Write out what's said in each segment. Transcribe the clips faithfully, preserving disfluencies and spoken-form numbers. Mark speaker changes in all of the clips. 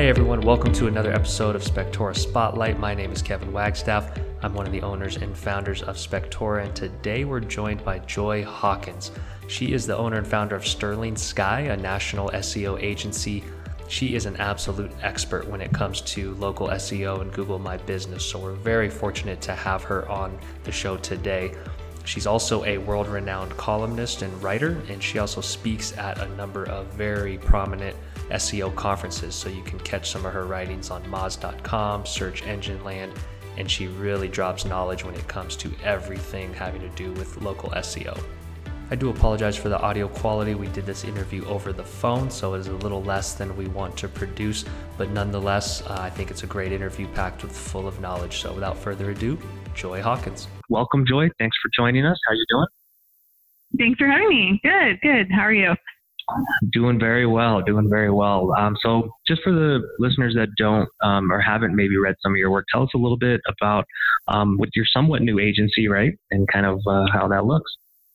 Speaker 1: Hey everyone, welcome to another episode of Spectora Spotlight. My name is Kevin Wagstaff. I'm one of the owners and founders of Spectora, and today we're joined by Joy Hawkins. She is the owner and founder of Sterling Sky, a national S E O agency. She is an absolute expert when it comes to local S E O and Google My Business, so we're very fortunate to have her on the show today. She's also a world-renowned columnist and writer, and she also speaks at a number of very prominent S E O conferences, so you can catch some of her writings on Moz dot com, Search Engine Land, and she really drops knowledge when it comes to everything having to do with local S E O. I do apologize for the audio quality. We did this interview over the phone, so it is a little less than we want to produce, but nonetheless, uh, I think it's a great interview packed with full of knowledge. So without further ado, Joy Hawkins. Welcome, Joy. Thanks for joining us. How you doing?
Speaker 2: Thanks for having me. Good, good. How are you?
Speaker 1: Doing very well, doing very well. Um, so just for the listeners that don't um, or haven't maybe read some of your work, tell us a little bit about um, with your somewhat new agency, right? And kind of uh, how that looks.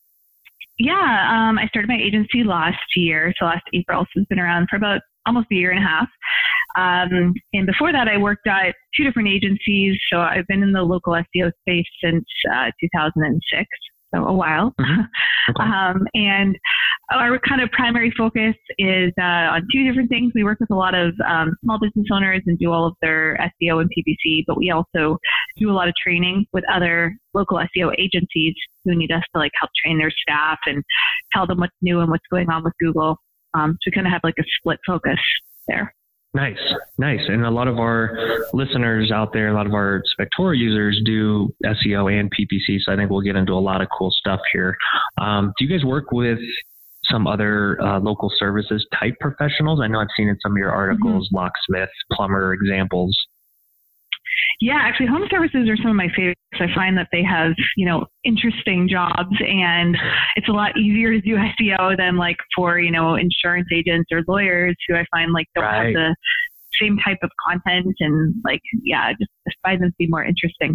Speaker 2: Yeah, um, I started my agency last year, so last April, so it's been around for about almost a year and a half. Um, and before that, I worked at two different agencies. So I've been in the local S E O space since uh, two thousand six, so a while.
Speaker 1: Mm-hmm. Okay.
Speaker 2: um, and our kind of primary focus is uh, on two different things. We work with a lot of um, small business owners and do all of their S E O and P P C, but we also do a lot of training with other local S E O agencies who need us to like help train their staff and tell them what's new and what's going on with Google. Um, so we kind of have like a split focus there.
Speaker 1: Nice, nice. And a lot of our listeners out there, a lot of our Spectora users do S E O and P P C. So I think we'll get into a lot of cool stuff here. Um, do you guys work with some other uh, local services type professionals? I know I've seen in some of your articles, mm-hmm. locksmith, plumber examples.
Speaker 2: Yeah, actually home services are some of my favorites. I find that they have, you know, interesting jobs, and it's a lot easier to do S E O than like for, you know, insurance agents or lawyers who I find like don't
Speaker 1: right.
Speaker 2: have the same type of content, and like, yeah, just, just find them to be more interesting.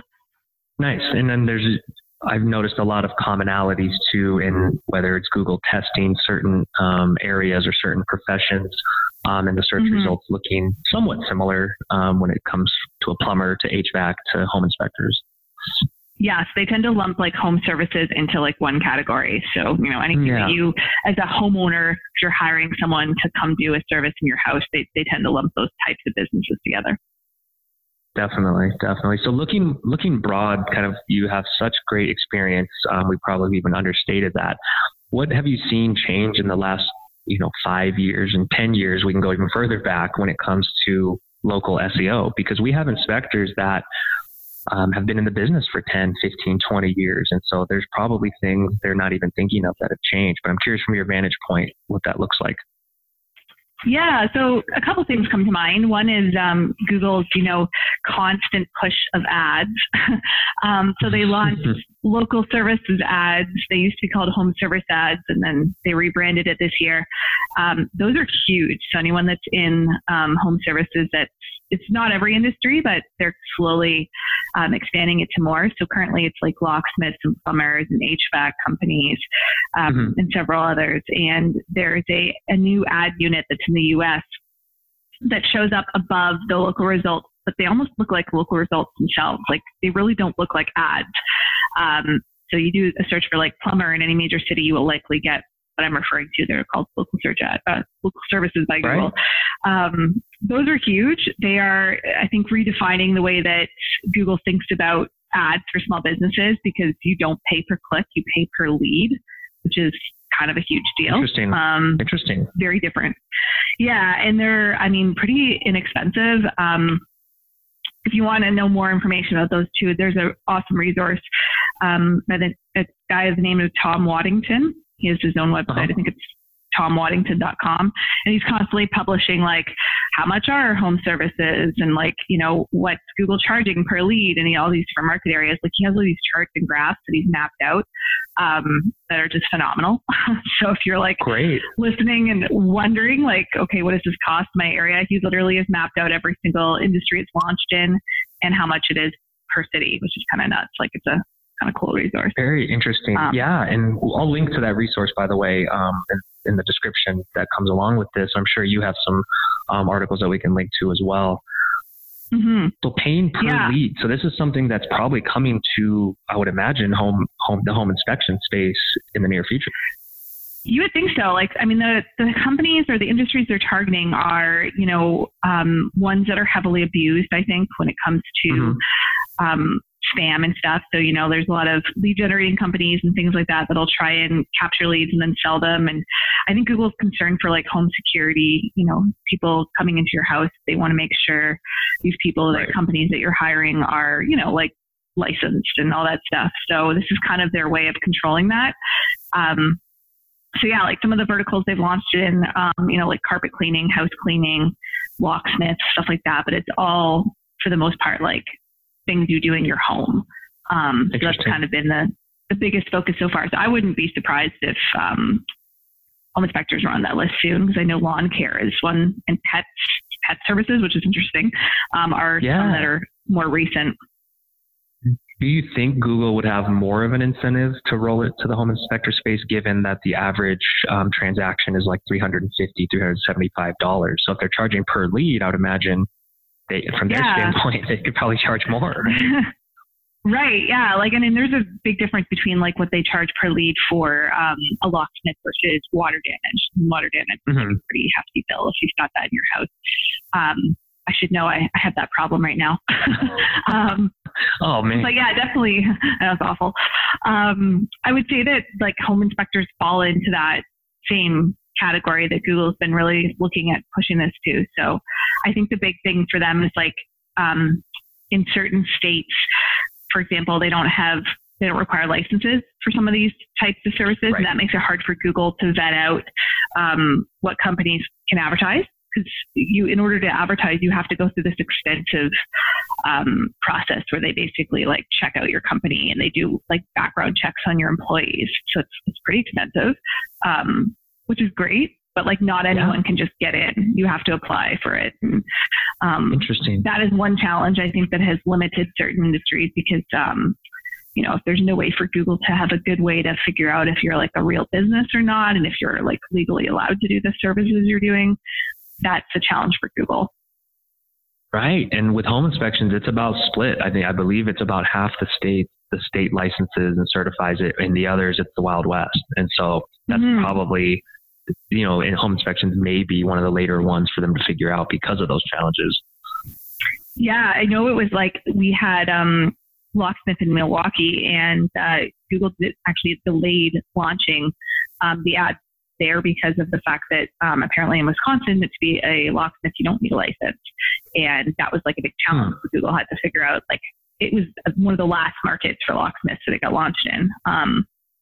Speaker 1: Nice. And then there's, I've noticed a lot of commonalities too, in whether it's Google testing certain um, areas or certain professions, um, and the search mm-hmm. results looking somewhat similar um, when it comes to a plumber, to H V A C, to home inspectors.
Speaker 2: Yes, they tend to lump like home services into like one category. So, you know, anything yeah. that you, as a homeowner, if you're hiring someone to come do a service in your house, they, they tend to lump those types of businesses together.
Speaker 1: Definitely, definitely. So looking looking broad, kind of, you have such great experience. Um, we probably even understated that. What have you seen change in the last, you know, five years and ten years? We can go even further back when it comes to local S E O, because we have inspectors that um, have been in the business for ten, fifteen, twenty years. And so there's probably things they're not even thinking of that have changed. But I'm curious from your vantage point what that looks like.
Speaker 2: Yeah, so a couple things come to mind. One is um, Google's, you know, constant push of ads. um, so they launched local services ads. They used to be called home service ads, and then they rebranded it this year. Um, those are huge. So anyone that's in um, home services, that's, it's not every industry, but they're slowly um, expanding it to more. So currently it's like locksmiths and plumbers and H V A C companies um, mm-hmm. and several others. And there's a, a new ad unit that's in the U S that shows up above the local results, but they almost look like local results themselves. Like they really don't look like ads. Um, so you do a search for like plumber in any major city, you will likely get what I'm referring to. They're called local search ad, uh, local services by Google. Right. Um, those are huge. They are, I think, redefining the way that Google thinks about ads for small businesses, because you don't pay per click, you pay per lead, which is kind of a huge deal.
Speaker 1: Interesting. Um, Interesting.
Speaker 2: Very different. Yeah. And they're, I mean, pretty inexpensive. Um, if you want to know more information about those two, there's an awesome resource um, by the a guy by the name of Tom Waddington. He has his own website. Uh-huh. I think it's tom waddington dot com. And he's constantly publishing like how much are home services and like, you know, what's Google charging per lead and all these different market areas. Like he has all these charts and graphs that he's mapped out um, that are just phenomenal. So if you're like
Speaker 1: Great.
Speaker 2: listening and wondering like, okay, what does this cost my area? He literally has mapped out every single industry it's launched in and how much it is per city, which is kind of nuts. Like it's a kind of cool resource.
Speaker 1: Very interesting. Um, yeah. And I'll link to that resource, by the way, um, in, in the description that comes along with this. I'm sure you have some
Speaker 3: um, articles that we can link to as well.
Speaker 2: Mm-hmm.
Speaker 3: So paying per
Speaker 2: yeah.
Speaker 3: lead. So this is something that's probably coming to, I would imagine, home, home, the home inspection space in the near future.
Speaker 2: You would think so. Like, I mean, the, the companies or the industries they're targeting are, you know, um, ones that are heavily abused, I think, when it comes to mm-hmm. um, spam and stuff. So, you know, there's a lot of lead generating companies and things like that that'll try and capture leads and then sell them. And I think Google's concerned for like home security, you know, people coming into your house, they want to make sure these people, right. the companies that you're hiring are, you know, like licensed and all that stuff. So this is kind of their way of controlling that. Um, So yeah, like some of the verticals they've launched in, um, you know, like carpet cleaning, house cleaning, locksmith, stuff like that. But it's all, for the most part, like things you do in your home. Um, so that's kind of been the, the biggest focus so far. So I wouldn't be surprised if um, home inspectors are on that list soon, because I know lawn care is one, and pets, pet services, which is interesting, um, are yeah. some that are more recent.
Speaker 3: Do you think Google would have more of an incentive to roll it to the home inspector space, given that the average um, transaction is like three hundred fifty dollars, three hundred seventy-five dollars? So if they're charging per lead, I would imagine they, from their yeah. standpoint, they could probably charge more.
Speaker 2: Right. Yeah. Like, I mean, there's a big difference between like what they charge per lead for um, a locksmith versus water damage. Water damage is mm-hmm. like a pretty hefty bill if you've got that in your house. Um, I should know I, I have that problem right now. um,
Speaker 3: oh, man.
Speaker 2: But yeah, definitely. That was awful. Um, I would say that like home inspectors fall into that same category that Google's been really looking at pushing this to. So I think the big thing for them is like um, in certain states, for example, they don't have, they don't require licenses for some of these types of services. Right. And that makes it hard for Google to vet out um, what companies can advertise. Because you, in order to advertise, you have to go through this extensive um, process where they basically like check out your company and they do like background checks on your employees. So it's it's pretty expensive, um, which is great. But like not anyone yeah. can just get in. You have to apply for it. And, um,
Speaker 3: Interesting.
Speaker 2: That is one challenge I think that has limited certain industries because um, you know, if there's no way for Google to have a good way to figure out if you're like a real business or not, and if you're like legally allowed to do the services you're doing. That's a challenge for Google.
Speaker 3: Right. And with home inspections, it's about split. I think, I believe it's about half the state, the state licenses and certifies it. And the others, it's the Wild West. And so that's mm-hmm. probably, you know, in home inspections may be one of the later ones for them to figure out because of those challenges.
Speaker 2: Yeah. I know it was like, we had um, Locksmith in Milwaukee and uh, Google did actually delayed launching um, the ad there because of the fact that um, apparently in Wisconsin, to be a locksmith, you don't need a license. And that was like a big challenge hmm. Google had to figure out. Like it was one of the last markets for locksmiths that it got launched in. Um,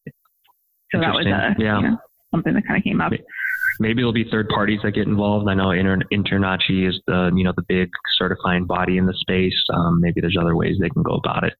Speaker 2: so that was a, yeah. you know, something that kind of came up.
Speaker 3: Maybe there'll be third parties that get involved. I know Inter- Internachi is the, you know, the big certifying body in the space. Um, maybe there's other ways they can go about it.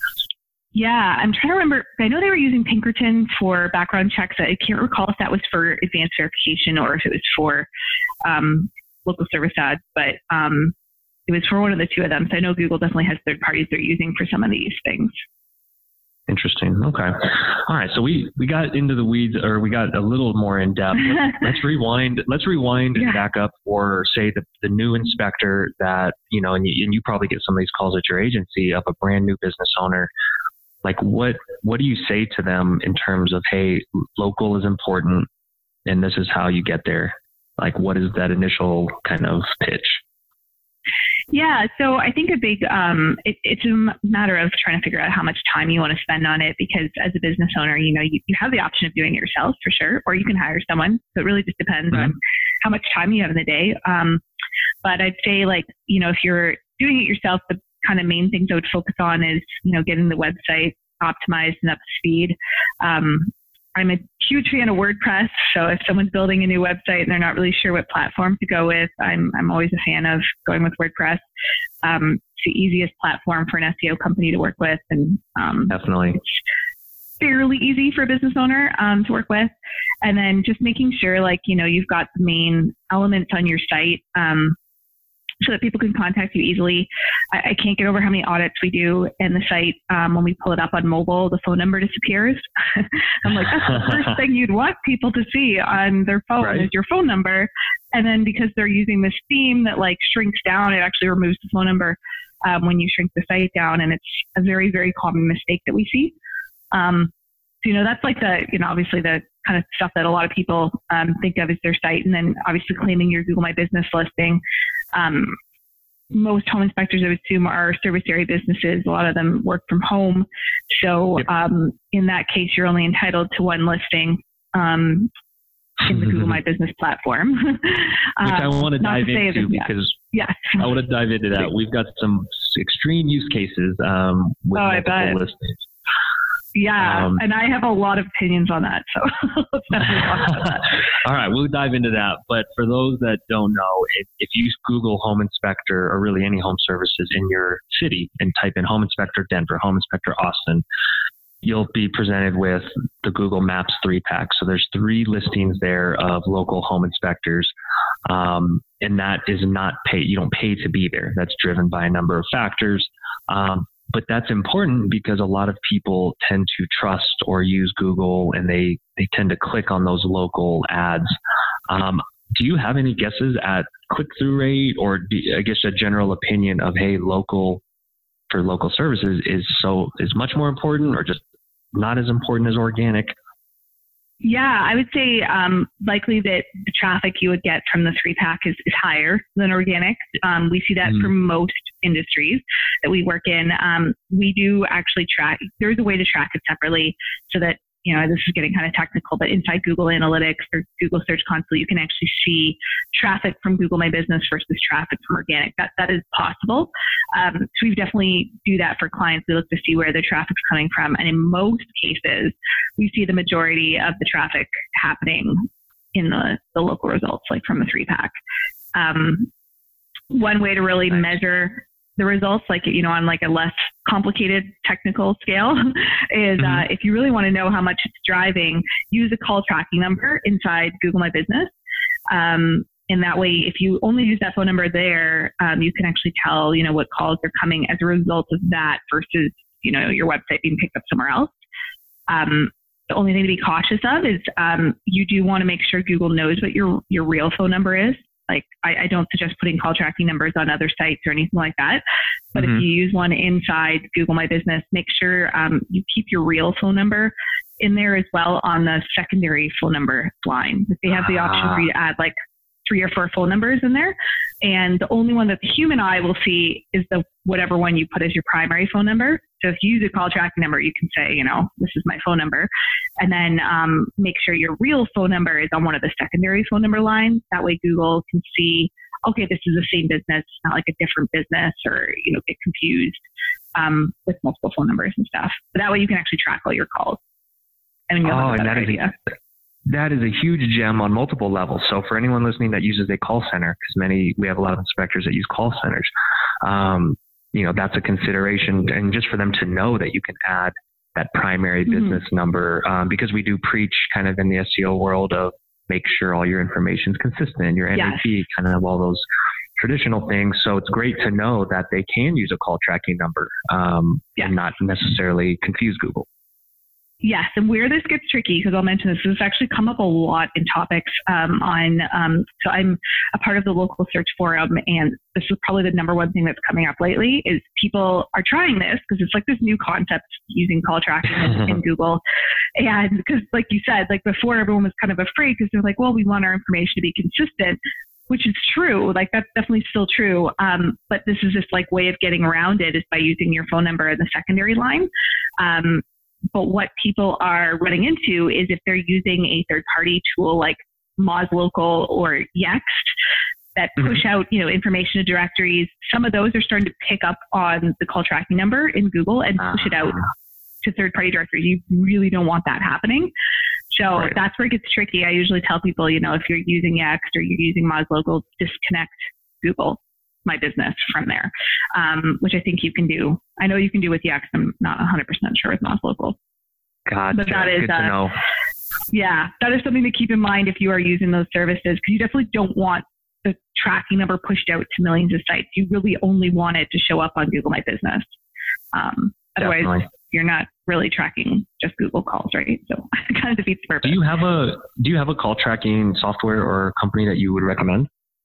Speaker 2: Yeah, I'm trying to remember. I know they were using Pinkerton for background checks. I can't recall if that was for advanced verification or if it was for um, local service ads, but um, it was for one of the two of them. So I know Google definitely has third parties they're using for some of these things.
Speaker 3: Interesting. Okay. All right. So we, we got into the weeds, or we got a little more in depth. Let's, let's rewind. Let's rewind yeah. and back up for, say, the, the new inspector that, you know, and you, and you probably get some of these calls at your agency of a brand new business owner. Like what, what do you say to them in terms of, hey, local is important and this is how you get there? Like, what is that initial kind of pitch?
Speaker 2: Yeah. So I think a big, um, it, it's a matter of trying to figure out how much time you want to spend on it, because as a business owner, you know, you, you have the option of doing it yourself for sure, or you can hire someone. So it really just depends mm-hmm. on how much time you have in the day. Um, but I'd say like, you know, if you're doing it yourself, the kind of main things I would focus on is, you know, getting the website optimized and up to speed. Um, I'm a huge fan of WordPress. So if someone's building a new website and they're not really sure what platform to go with, I'm I'm always a fan of going with WordPress. Um, it's the easiest platform for an S E O company to work with. And um,
Speaker 3: definitely
Speaker 2: it's fairly easy for a business owner um, to work with. And then just making sure, like, you know, you've got the main elements on your site. Um, so that people can contact you easily. I, I can't get over how many audits we do in the site. Um, when we pull it up on mobile, the phone number disappears. I'm like, that's the first thing you'd want people to see on their phone right. is your phone number. And then because they're using this theme that like shrinks down, it actually removes the phone number um, when you shrink the site down. And it's a very, very common mistake that we see. Um, so, you know, that's like the, you know, obviously the kind of stuff that a lot of people um, think of as their site. And then obviously claiming your Google My Business listing. Um, most home inspectors, I would assume, are service area businesses. A lot of them work from home. So yep. um, in that case, you're only entitled to one listing um, in the Google My Business platform. um,
Speaker 3: Which I want to dive to into that, because
Speaker 2: yes.
Speaker 3: I want to dive into that. We've got some extreme use cases um, with
Speaker 2: oh,
Speaker 3: multiple listings.
Speaker 2: Yeah, um, and I have a lot of opinions on that, so let's definitely talk about that.
Speaker 3: All right, we'll dive into that. But for those that don't know, if, if you Google home inspector or really any home services in your city and type in home inspector Denver, home inspector Austin, you'll be presented with the Google Maps three pack. So there's three listings there of local home inspectors, um, and that is not paid. You don't pay to be there. That's driven by a number of factors. Um, But that's important because a lot of people tend to trust or use Google, and they, they tend to click on those local ads. Um, do you have any guesses at click-through rate, or do, I guess a general opinion of, hey, local for local services is so is much more important, or just not as important as organic?
Speaker 2: Yeah, I would say um, likely that the traffic you would get from the three pack is, is higher than organic. Um, we see that mm. for most industries that we work in. Um, we do actually track, there's a way to track it separately so that, you know, this is getting kind of technical, but inside Google Analytics or Google Search Console, you can actually see traffic from Google My Business versus traffic from organic. That that is possible. Um, so we definitely do that for clients. We look to see where the traffic's coming from. And in most cases, we see the majority of the traffic happening in the, the local results, like from the three pack. Um, one way to really nice. measure the results, like, you know, on like a less complicated technical scale is mm-hmm. uh, if you really want to know how much it's driving, use a call tracking number inside Google My Business. Um, and that way, if you only use that phone number there, um, you can actually tell, you know, what calls are coming as a result of that versus, you know, your website being picked up somewhere else. Um, the only thing to be cautious of is um, you do want to make sure Google knows what your, your real phone number is. Like, I, I don't suggest putting call tracking numbers on other sites or anything like that. But mm-hmm. if you use one inside Google My Business, make sure um, you keep your real phone number in there as well on the secondary phone number line. If they have the option for you to add like three or four phone numbers in there. And the only one that the human eye will see is the whatever one you put as your primary phone number. So if you use a call tracking number, you can say, you know, this is my phone number. And then um, make sure your real phone number is on one of the secondary phone number lines. That way Google can see, okay, this is the same business, not like a different business, or, you know, get confused um, with multiple phone numbers and stuff. But that way you can actually track all your calls. And you'll
Speaker 3: oh,
Speaker 2: have a
Speaker 3: and that
Speaker 2: idea.
Speaker 3: is a, that is a huge gem on multiple levels. So for anyone listening that uses a call center, because many, we have a lot of inspectors that use call centers, um, you know, that's a consideration. And just for them to know that you can add that primary mm-hmm. business number, um, because we do preach kind of in the S E O world of make sure all your information is consistent, your N A P, yes. kind of all those traditional things. So it's great to know that they can use a call tracking number um, yes. and not necessarily confuse Google.
Speaker 2: Yes, and where this gets tricky, because I'll mention this, this has actually come up a lot in topics um, on, um, so I'm a part of the local search forum, and this is probably the number one thing that's coming up lately, is people are trying this, because it's like this new concept using call tracking in, in Google. And because like you said, like before everyone was kind of afraid, because they're like, well, we want our information to be consistent, which is true. Like that's definitely still true. Um, but this is this like way of getting around it is by using your phone number in the secondary line. Um, But what people are running into is if they're using a third-party tool like MozLocal or Yext that push out, you know, information to directories, some of those are starting to pick up on the call tracking number in Google and push it out to third-party directories. You really don't want that happening. So right. that's where it gets tricky. I usually tell people, you know, if you're using Yext or you're using MozLocal, disconnect Google My Business from there, um, which I think you can do. I know you can do with Yext. I'm not one hundred percent sure with MozLocal.
Speaker 3: Gotcha.
Speaker 2: But that is,
Speaker 3: good to
Speaker 2: uh,
Speaker 3: know.
Speaker 2: Yeah, that is something to keep in mind if you are using those services, because you definitely don't want the tracking number pushed out to millions of sites. You really only want it to show up on Google My Business. Um, otherwise, Definitely. You're not really tracking just Google calls, right? So it kind of defeats the purpose.
Speaker 3: Do you have a Do you have a call tracking software or company that you would recommend?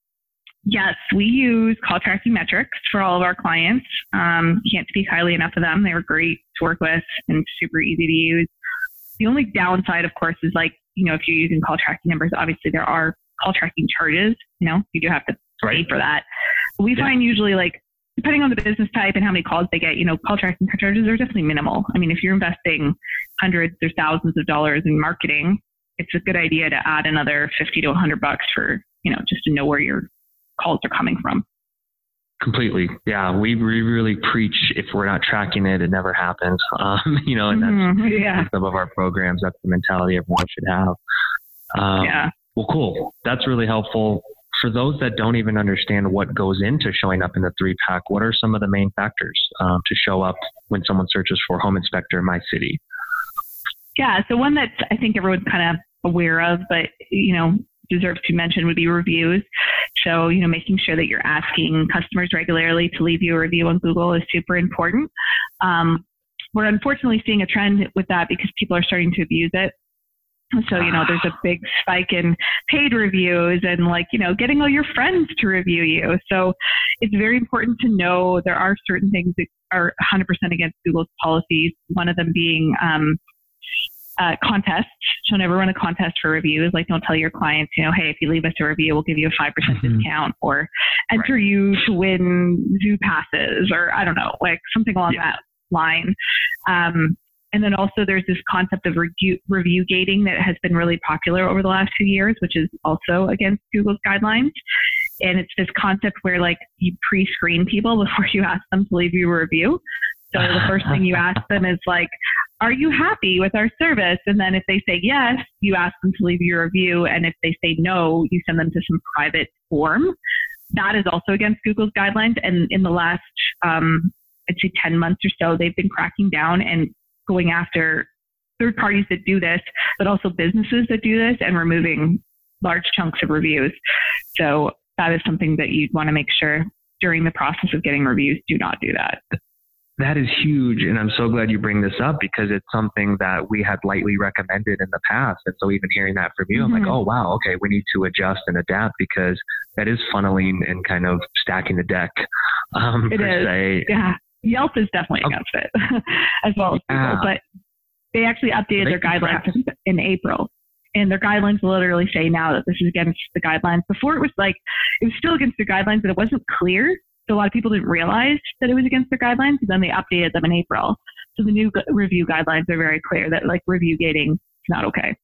Speaker 2: Yes, we use Call Tracking Metrics for all of our clients. Um, can't speak highly enough of them. They were great to work with and super easy to use. The only downside, of course, is like, you know, if you're using call tracking numbers, obviously there are call tracking charges. You know, you do have to right. pay for that. But we yeah. find usually, like, depending on the business type and how many calls they get, you know, call tracking charges are definitely minimal. I mean, if you're investing hundreds or thousands of dollars in marketing, it's a good idea to add another fifty to a hundred bucks for, you know, just to know where your calls are coming from.
Speaker 3: Completely. Yeah. We, we really preach, if we're not tracking it, it never happens. Um, you know, and that's mm-hmm. yeah. some of our programs. That's the mentality everyone should have. Um, yeah. Well, cool. That's really helpful. For those that don't even understand what goes into showing up in the three pack, what are some of the main factors um, to show up when someone searches for Home Inspector My City?
Speaker 2: Yeah. So one that I think everyone's kind of aware of, but, you know, deserves to mention would be reviews. So, you know, making sure that you're asking customers regularly to leave you a review on Google is super important. Um, we're unfortunately seeing a trend with that because people are starting to abuse it. So, you know, there's a big spike in paid reviews and, like, you know, getting all your friends to review you. So it's very important to know there are certain things that are one hundred percent against Google's policies. One of them being um, uh, contests. So never run a contest for reviews. Like, don't tell your clients, you know, hey, if you leave us a review, we'll give you a five percent mm-hmm. discount, or enter right. you to win zoo passes, or I don't know, like something along yeah. that line. Um, And then also there's this concept of review, review gating that has been really popular over the last few years, which is also against Google's guidelines. And it's this concept where, like, you pre-screen people before you ask them to leave you a review. So the first thing you ask them is, like, are you happy with our service? And then if they say yes, you ask them to leave you a review. And if they say no, you send them to some private form. That is also against Google's guidelines. And in the last, um, I'd say ten months or so, they've been cracking down and going after third parties that do this, but also businesses that do this, and removing large chunks of reviews. So that is something that you'd want to make sure during the process of getting reviews, do not do that.
Speaker 3: That is huge. And I'm so glad you bring this up, because it's something that we had lightly recommended in the past. And so even hearing that from you, mm-hmm. I'm like, oh, wow, okay, we need to adjust and adapt, because that is funneling and kind of stacking the deck. Um,
Speaker 2: it
Speaker 3: per
Speaker 2: is.
Speaker 3: se.
Speaker 2: Yeah. Yelp is definitely okay. against it as well as
Speaker 3: yeah.
Speaker 2: Google, but they actually updated they their guidelines correct. in April. And their guidelines literally say now that this is against the guidelines. Before, it was like, it was still against the guidelines, but it wasn't clear. So a lot of people didn't realize that it was against their guidelines, and then they updated them in April. So the new review guidelines are very clear that, like, review gating is not okay.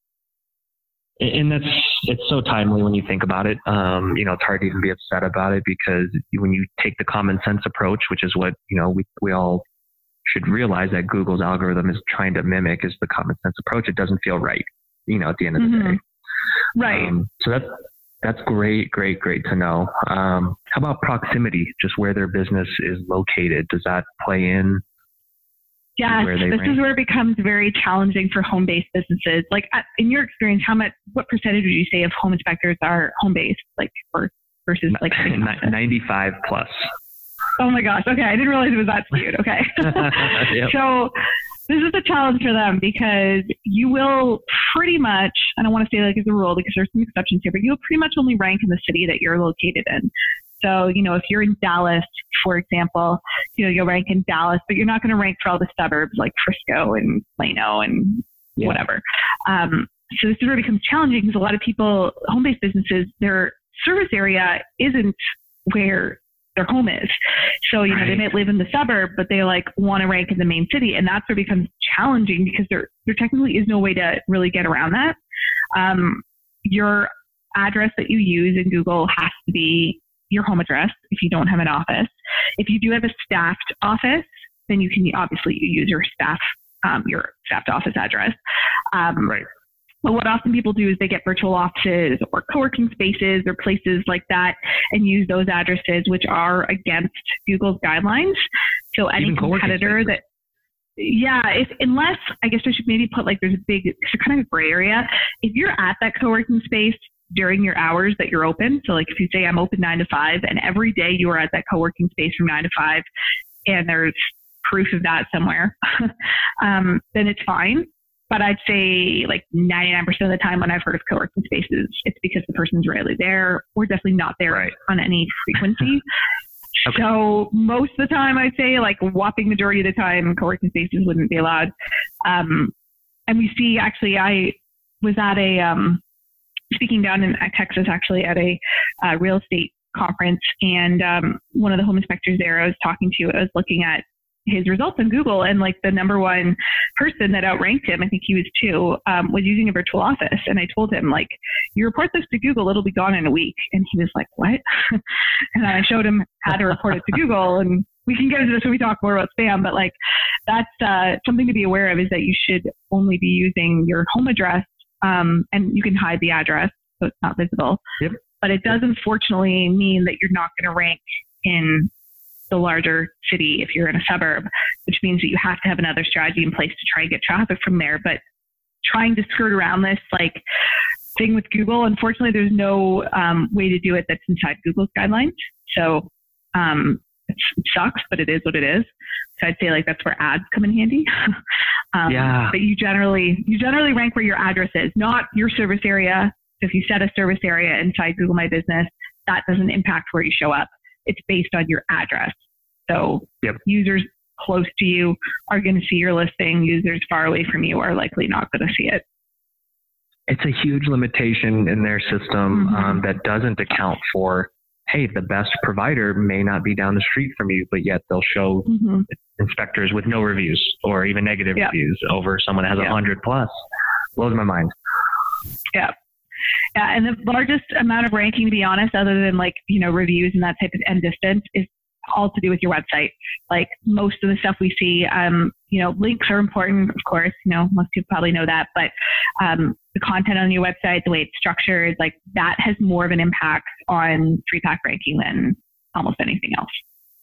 Speaker 3: And that's, it's so timely when you think about it. Um, you know, it's hard to even be upset about it, because when you take the common sense approach, which is what, you know, we, we all should realize that Google's algorithm is trying to mimic, is the common sense approach. It doesn't feel right, you know, at the end of the mm-hmm. day.
Speaker 2: Right.
Speaker 3: Um, so that's, that's great, great, great to know. Um, how about proximity, just where their business is located? Does that play in?
Speaker 2: Yes, this rank? is where it becomes very challenging for home-based businesses. Like, in your experience, how much, what percentage would you say of home inspectors are home-based, like, or versus like
Speaker 3: ninety-five plus?
Speaker 2: Oh my gosh. Okay, I didn't realize it was that skewed. Okay, yep. So this is a challenge for them, because you will pretty much, I don't want to say like as a rule, because there's some exceptions here, but you'll pretty much only rank in the city that you're located in. So, you know, if you're in Dallas, for example, you know, you'll rank in Dallas, but you're not going to rank for all the suburbs like Frisco and Plano and yeah. whatever. Um, so this is where it becomes challenging, because a lot of people, home-based businesses, their service area isn't where their home is. So, you know, right. they might live in the suburb, but they like want to rank in the main city. And that's where it becomes challenging, because there, there technically is no way to really get around that. Um, your address that you use in Google has to be your home address if you don't have an office. If you do have a staffed office, then you can obviously use your staff, um, your staffed office address. Um,
Speaker 3: right.
Speaker 2: But what often people do is they get virtual offices or co-working spaces or places like that, and use those addresses, which are against Google's guidelines. So any Even competitor that, yeah, if unless, I guess I should maybe put like, there's a big, it's kind of a gray area. If you're at that co-working space, during your hours that you're open. So like if you say I'm open nine to five and every day you are at that co-working space from nine to five and there's proof of that somewhere, um, then it's fine. But I'd say like ninety-nine percent of the time when I've heard of co-working spaces, it's because the person's rarely there or definitely not there
Speaker 3: right.
Speaker 2: on any frequency. Okay. So most of the time I'd say like whopping majority of the time co-working spaces wouldn't be allowed. Um, and we see actually, I was at a, um, speaking down in Texas actually at a uh, real estate conference, and um, one of the home inspectors there I was talking to, I was looking at his results on Google, and like the number one person that outranked him, I think he was two, um, was using a virtual office. And I told him, like, you report this to Google, it'll be gone in a week. And he was like, what? And I showed him how to report it to Google, and we can get into this when we talk more about spam, but like that's uh, something to be aware of, is that you should only be using your home address, um, and you can hide the address so it's not visible.
Speaker 3: Yep.
Speaker 2: But it does unfortunately mean that you're not going to rank in the larger city if you're in a suburb, which means that you have to have another strategy in place to try and get traffic from there. But trying to skirt around this like thing with Google, unfortunately, there's no um, way to do it that's inside Google's guidelines. So um, it sucks, but it is what it is. So I'd say like that's where ads come in handy. um,
Speaker 3: yeah.
Speaker 2: But you generally you generally rank where your address is, not your service area. So if you set a service area inside Google My Business, that doesn't impact where you show up. It's based on your address. So
Speaker 3: yep.
Speaker 2: users close to you are going to see your listing. Users far away from you are likely not going to see it.
Speaker 3: It's a huge limitation in their system mm-hmm. um, that doesn't account for, hey, the best provider may not be down the street from you, but yet they'll show mm-hmm. inspectors with no reviews or even negative yep. reviews over someone that has a yep. hundred plus. Blows my mind.
Speaker 2: Yeah. Yeah, and the largest amount of ranking, to be honest, other than like, you know, reviews and that type of end distance, is all to do with your website. Like most of the stuff we see, um, you know, links are important, of course, you know, most people probably know that, but um, the content on your website, the way it's structured, like that has more of an impact on three pack ranking than almost anything else.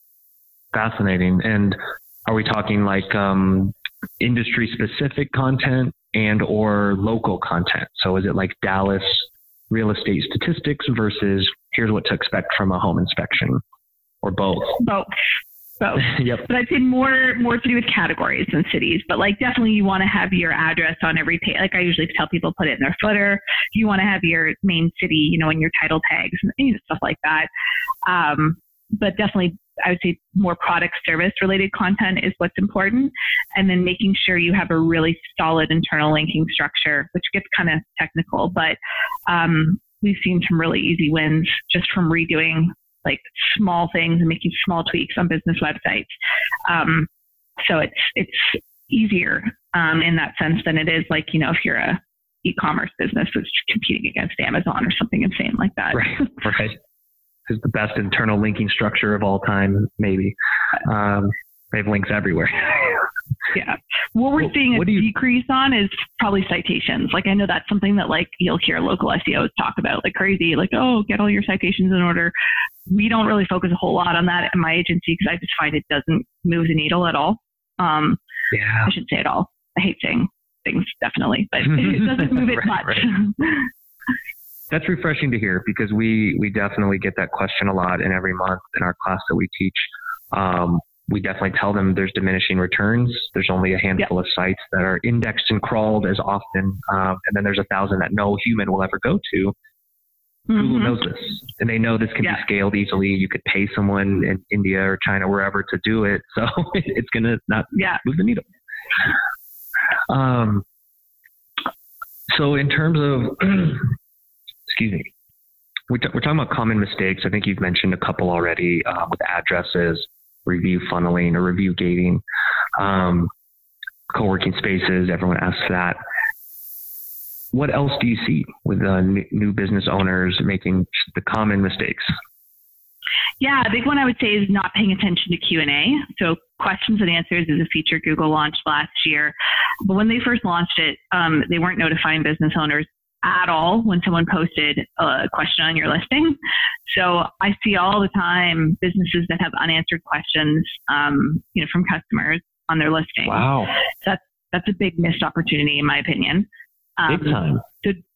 Speaker 3: Fascinating. And are we talking like um, industry specific content and or local content? So is it like Dallas real estate statistics versus here's what to expect from a home inspection, or both? Both.
Speaker 2: Both.
Speaker 3: Yep.
Speaker 2: But I'd say more more to do with categories than cities. But like definitely you want to have your address on every page. Like I usually tell people put it in their footer. You want to have your main city, you know, in your title tags and you know, stuff like that. Um, but definitely I would say more product service related content is what's important. And then making sure you have a really solid internal linking structure, which gets kind of technical, but um, we've seen some really easy wins just from redoing like small things and making small tweaks on business websites. Um, so it's, it's easier um, in that sense than it is like, you know, if you're a e-commerce business that's competing against Amazon or something insane like that.
Speaker 3: Right. Right. Is the best internal linking structure of all time, maybe. Um, they have links everywhere.
Speaker 2: Yeah. What we're seeing what a you, decrease on is probably citations. Like I know that's something that like you'll hear local S E Os talk about like crazy, like, oh, get all your citations in order. We don't really focus a whole lot on that in my agency because I just find it doesn't move the needle at all. Um,
Speaker 3: yeah.
Speaker 2: I shouldn't say it all. I hate saying things definitely, but it doesn't move it
Speaker 3: right,
Speaker 2: much.
Speaker 3: Right. That's refreshing to hear because we, we definitely get that question a lot in every month in our class that we teach. Um, we definitely tell them there's diminishing returns. There's only a handful yep. of sites that are indexed and crawled as often. Um, and then there's a thousand that no human will ever go to. Mm-hmm. Google knows this and they know this can yeah. be scaled easily. You could pay someone in India or China, wherever to do it. So it's going to not
Speaker 2: yeah.
Speaker 3: move the needle. Um, so in terms of, excuse me, we're, t- we're talking about common mistakes. I think you've mentioned a couple already uh, with addresses, review funneling or review gating, um, co-working spaces. Everyone asks that. What else do you see with uh, n- new business owners making the common mistakes?
Speaker 2: Yeah, a big one I would say is not paying attention to Q and A. So questions and answers is a feature Google launched last year. But when they first launched it, um, they weren't notifying business owners at all when someone posted a question on your listing. So I see all the time businesses that have unanswered questions, um, you know, from customers on their listing.
Speaker 3: Wow.
Speaker 2: So that's, that's a big missed opportunity in my opinion. Um,
Speaker 3: big time.
Speaker 2: So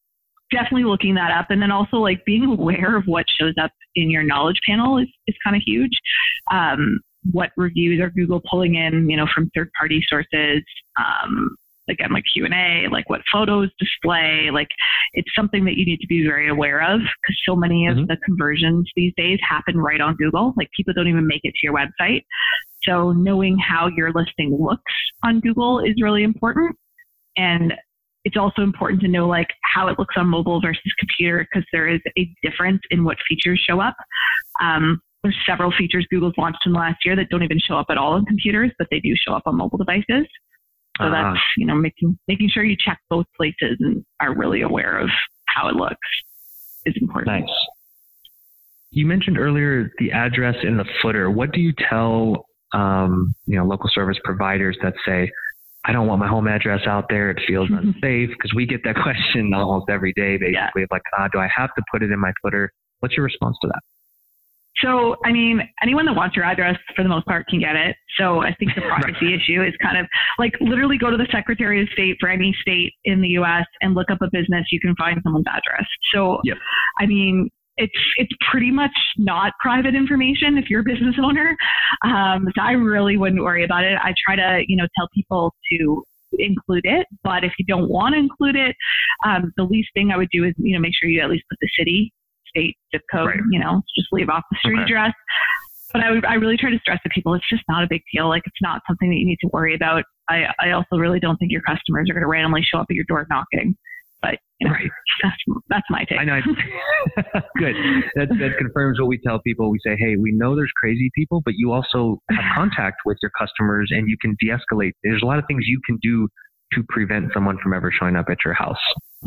Speaker 2: definitely looking that up. And then also like being aware of what shows up in your knowledge panel is, is kind of huge. Um, what reviews are Google pulling in, you know, from third-party sources? Um, again, like Q and A, like what photos display, like it's something that you need to be very aware of because so many of mm-hmm. the conversions these days happen right on Google. Like people don't even make it to your website. So knowing how your listing looks on Google is really important. And it's also important to know like how it looks on mobile versus computer because there is a difference in what features show up. Um, there's several features Google's launched in the last year that don't even show up at all on computers, but they do show up on mobile devices. So uh-huh. that's, you know, making making sure you check both places and are really aware of how it looks is important.
Speaker 3: Nice. You mentioned earlier the address in the footer. What do you tell, um, you know, local service providers that say, I don't want my home address out there. It feels unsafe because we get that question almost every day, basically, yeah. of like, ah, do I have to put it in my footer? What's your response to that?
Speaker 2: So, I mean, anyone that wants your address for the most part can get it. So I think the privacy right. issue is kind of like literally go to the Secretary of State for any state in the U S and look up a business. You can find someone's address. So, yep. I mean, it's it's pretty much not private information if you're a business owner. Um, so I really wouldn't worry about it. I try to, you know, tell people to include it. But if you don't want to include it, um, the least thing I would do is, you know, make sure you at least put the city, state, zip code, right. you know, just leave off the street okay. address. But I would, I really try to stress to people, it's just not a big deal. Like it's not something that you need to worry about. I, I also really don't think your customers are going to randomly show up at your door knocking. But you know, right. that's, that's my take.
Speaker 3: I know. Good. That, that confirms what we tell people. We say, hey, we know there's crazy people, but you also have contact with your customers and you can de-escalate. There's a lot of things you can do to prevent someone from ever showing up at your house.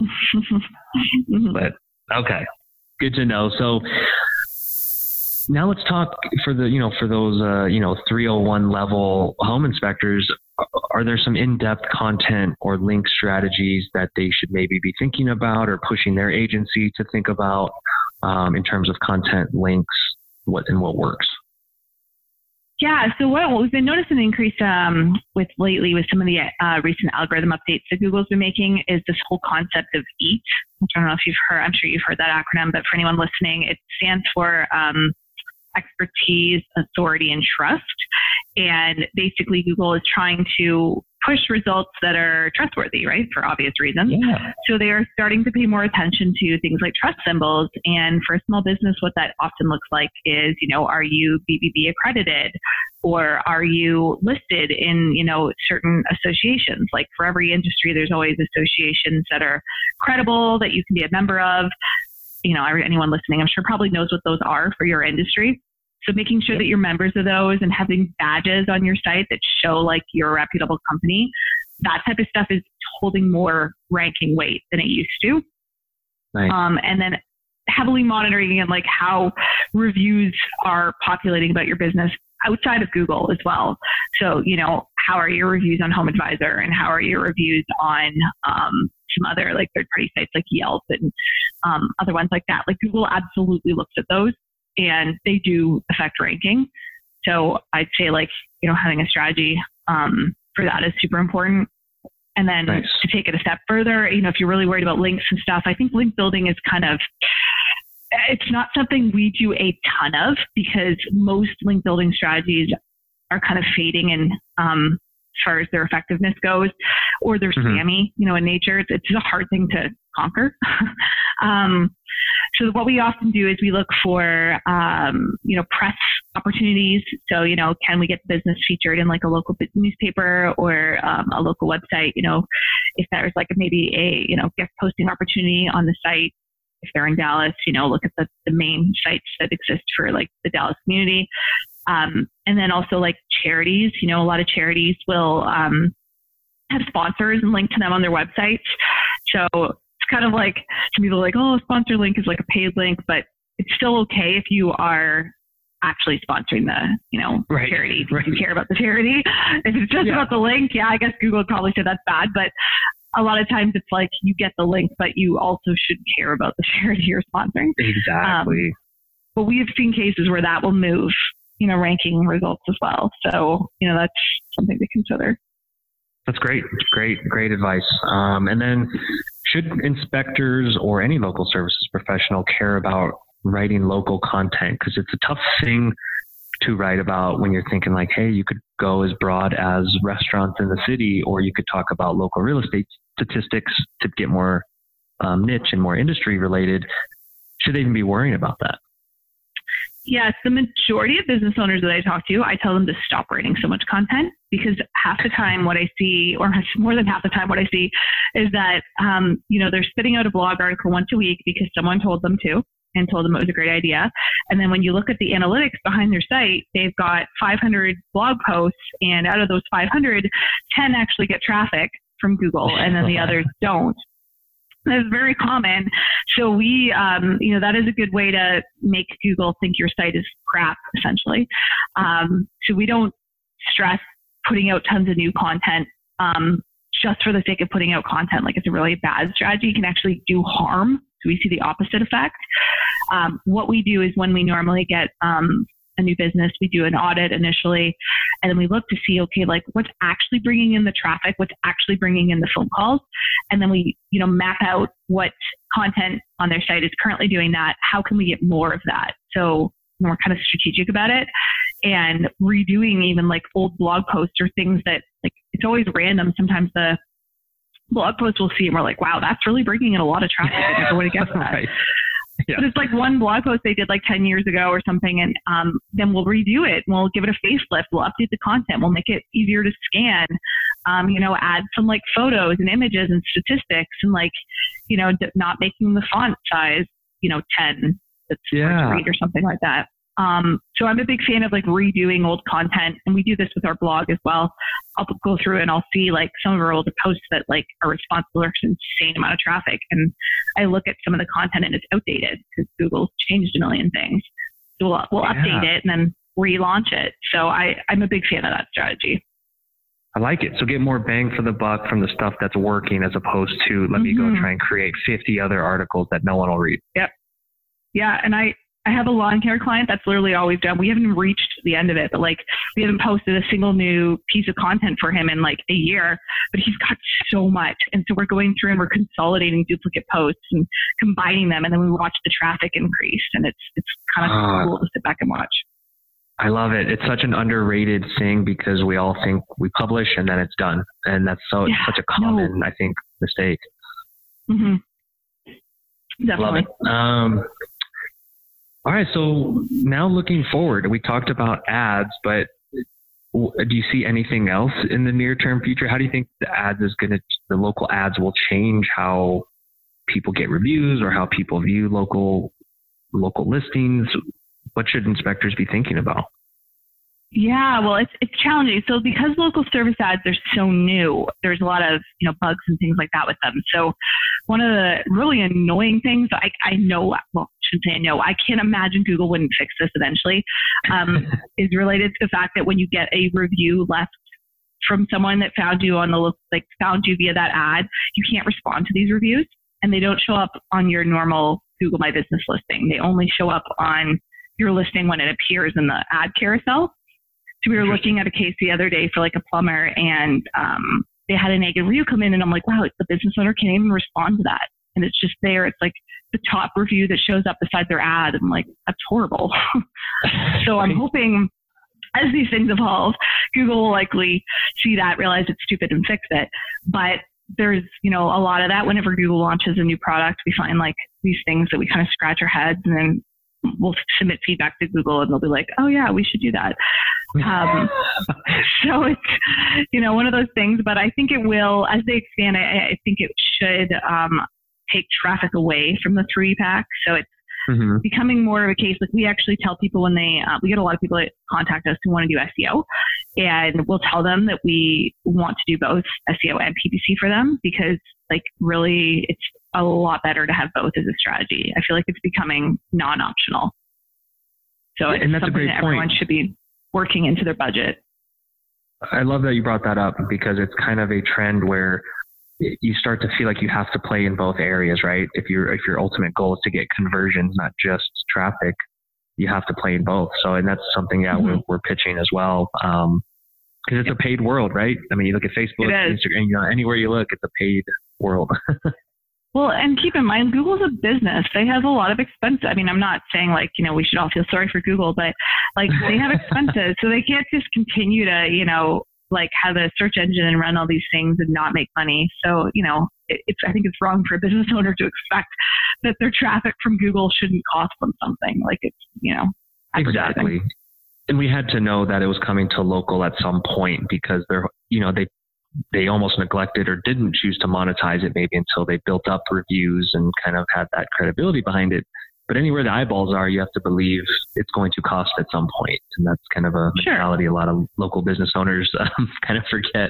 Speaker 3: mm-hmm. But okay. Good to know. So now let's talk for the, you know, for those, uh, you know, three oh one level home inspectors. Are there some in-depth content or link strategies that they should maybe be thinking about or pushing their agency to think about um, in terms of content links, what and what works?
Speaker 2: Yeah. So what, what we've been noticing an increase um, with lately with some of the uh, recent algorithm updates that Google's been making is this whole concept of EAT, which I don't know if you've heard, I'm sure you've heard that acronym, but for anyone listening, it stands for um, expertise, authority, and trust. And basically Google is trying to push results that are trustworthy, right? For obvious reasons.
Speaker 3: Yeah.
Speaker 2: So they are starting to pay more attention to things like trust symbols. And for a small business, what that often looks like is, you know, are you B B B accredited or are you listed in, you know, certain associations? Like for every industry, there's always associations that are credible that you can be a member of. You know, anyone listening, I'm sure probably knows what those are for your industry. So making sure that you're members of those and having badges on your site that show like you're a reputable company, that type of stuff is holding more ranking weight than it used to.
Speaker 3: Nice.
Speaker 2: Um, and then heavily monitoring and like how reviews are populating about your business outside of Google as well. So, you know, how are your reviews on HomeAdvisor and how are your reviews on um, some other like third-party sites like Yelp and um, other ones like that. Like Google absolutely looks at those. And they do affect ranking. So I'd say like, you know, having a strategy um, for that is super important. And then nice. To take it a step further, you know, if you're really worried about links and stuff, I think link building is kind of, it's not something we do a ton of because most link building strategies are kind of fading in um, as far as their effectiveness goes, or they're mm-hmm. spammy, you know, in nature. It's, it's a hard thing to conquer. um, So what we often do is we look for, um, you know, press opportunities. So, you know, can we get the business featured in like a local newspaper or um, a local website? You know, if there's like maybe a, you know, guest posting opportunity on the site, if they're in Dallas, you know, look at the, the main sites that exist for like the Dallas community. Um, and then also like charities, you know, a lot of charities will um, have sponsors and link to them on their websites. So it's kind of like some people are like, oh, a sponsor link is like a paid link, but it's still okay if you are actually sponsoring the, you know,
Speaker 3: right.
Speaker 2: charity.
Speaker 3: Right.
Speaker 2: If you care about the charity. If it's just yeah. about the link, yeah, I guess Google would probably say that's bad, but a lot of times it's like you get the link, but you also should care about the charity you're sponsoring.
Speaker 3: Exactly.
Speaker 2: Um, but we have seen cases where that will move, you know, ranking results as well. So, you know, that's something to consider.
Speaker 3: That's great. Great, great advice. Um, and then should inspectors or any local services professional care about writing local content? Because it's a tough thing to write about when you're thinking like, hey, you could go as broad as restaurants in the city, or you could talk about local real estate statistics to get more um, niche and more industry related. Should they even be worrying about that?
Speaker 2: Yes, the majority of business owners that I talk to, I tell them to stop writing so much content, because half the time what I see, or more than half the time what I see, is that, um, you know, they're spitting out a blog article once a week because someone told them to and told them it was a great idea. And then when you look at the analytics behind their site, they've got five hundred blog posts, and out of those five hundred, ten actually get traffic from Google, and then the others don't. That's very common. So we, um, you know, that is a good way to make Google think your site is crap, essentially. Um, so we don't stress putting out tons of new content um, just for the sake of putting out content. Like, it's a really bad strategy. It can actually do harm. So we see the opposite effect. Um, what we do is, when we normally get um, a new business, we do an audit initially, and then we look to see, okay, like, what's actually bringing in the traffic, what's actually bringing in the phone calls. And then we, you know, map out what content on their site is currently doing that. How can we get more of that? So we're kind of strategic about it, and redoing even like old blog posts or things that, like, it's always random. Sometimes the blog posts we'll see and we're like, wow, that's really bringing in a lot of traffic. I never would have guessed that. Right. Yeah. But it's like one blog post they did like ten years ago or something, and um, then we'll redo it. We'll give it a facelift. We'll update the content. We'll make it easier to scan. Um, you know, add some like photos and images and statistics, and like, you know, d- not making the font size, you know, ten. That's
Speaker 3: yeah.
Speaker 2: hard to read or something like that. Um, so I'm a big fan of like redoing old content, and we do this with our blog as well. I'll go through and I'll see like some of our older posts that like are responsible for an insane amount of traffic. And I look at some of the content and it's outdated because Google's changed a million things. So we'll, we'll yeah. update it and then relaunch it. So I, I'm a big fan of that strategy.
Speaker 3: I like it. So get more bang for the buck from the stuff that's working, as opposed to let mm-hmm. me go try and create fifty other articles that no one will read.
Speaker 2: Yep. Yeah. And I, I have a lawn care client. That's literally all we've done. We haven't reached the end of it, but like, we haven't posted a single new piece of content for him in like a year, but he's got so much. And so we're going through and we're consolidating duplicate posts and combining them. And then we watch the traffic increase, and it's, it's kind of uh, cool to sit back and watch.
Speaker 3: I love it. It's such an underrated thing, because we all think we publish and then it's done. And that's so, yeah, such a common, no. I think, mistake.
Speaker 2: Mm-hmm. Definitely.
Speaker 3: Love it. Um, All right. So now looking forward, we talked about ads, but do you see anything else in the near term future? How do you think the ads is going to, the local ads will change how people get reviews or how people view local, local listings? What should inspectors be thinking about?
Speaker 2: Yeah, well, it's it's challenging. So because local service ads are so new, there's a lot of, you know, bugs and things like that with them. So one of the really annoying things, I, I know, well, I shouldn't say I know, I can't imagine Google wouldn't fix this eventually, um, is related to the fact that when you get a review left from someone that found you on the, like found you via that ad, you can't respond to these reviews, and they don't show up on your normal Google My Business listing. They only show up on your listing when it appears in the ad carousel. So we were looking at a case the other day for like a plumber, and um, they had a negative review come in, and I'm like, wow, the business owner can't even respond to that. And it's just there. It's like the top review that shows up beside their ad. I'm like, that's horrible. So I'm hoping as these things evolve, Google will likely see that, realize it's stupid, and fix it. But there's, you know, a lot of that whenever Google launches a new product, we find like these things that we kind of scratch our heads, and then we'll submit feedback to Google and they'll be like, oh yeah, we should do that. Um, so it's, you know, one of those things, but I think it will, as they expand, I, I think it should um, take traffic away from the three pack. So it's mm-hmm. becoming more of a case, like we actually tell people when they, uh, we get a lot of people that contact us who want to do S E O, and we'll tell them that we want to do both S E O and P P C for them, because like really it's a lot better to have both as a strategy. I feel like it's becoming non-optional. So it's
Speaker 3: and that's
Speaker 2: something
Speaker 3: a great
Speaker 2: that
Speaker 3: point.
Speaker 2: Everyone should be working into their budget.
Speaker 3: I love that you brought that up, because it's kind of a trend where you start to feel like you have to play in both areas, right? If your if your ultimate goal is to get conversions, not just traffic, you have to play in both. So, and that's something yeah, mm-hmm. we're, we're pitching as well. Um, because it's a paid world, right? I mean, you look at Facebook, Instagram, you know, anywhere you look, it's a paid world.
Speaker 2: Well, and keep in mind, Google's a business. They have a lot of expenses. I mean, I'm not saying like, you know, we should all feel sorry for Google, but like they have expenses. So they can't just continue to, you know, like have a search engine and run all these things and not make money. So, you know, it, it's, I think it's wrong for a business owner to expect that their traffic from Google shouldn't cost them something. Like it's, you know,
Speaker 3: exactly. And we had to know that it was coming to local at some point because they're, you know, they, they almost neglected or didn't choose to monetize it maybe until they built up reviews and kind of had that credibility behind it. But anywhere the eyeballs are, you have to believe it's going to cost at some point. And that's kind of a
Speaker 2: sure.
Speaker 3: mentality a lot of local business owners um, kind of forget.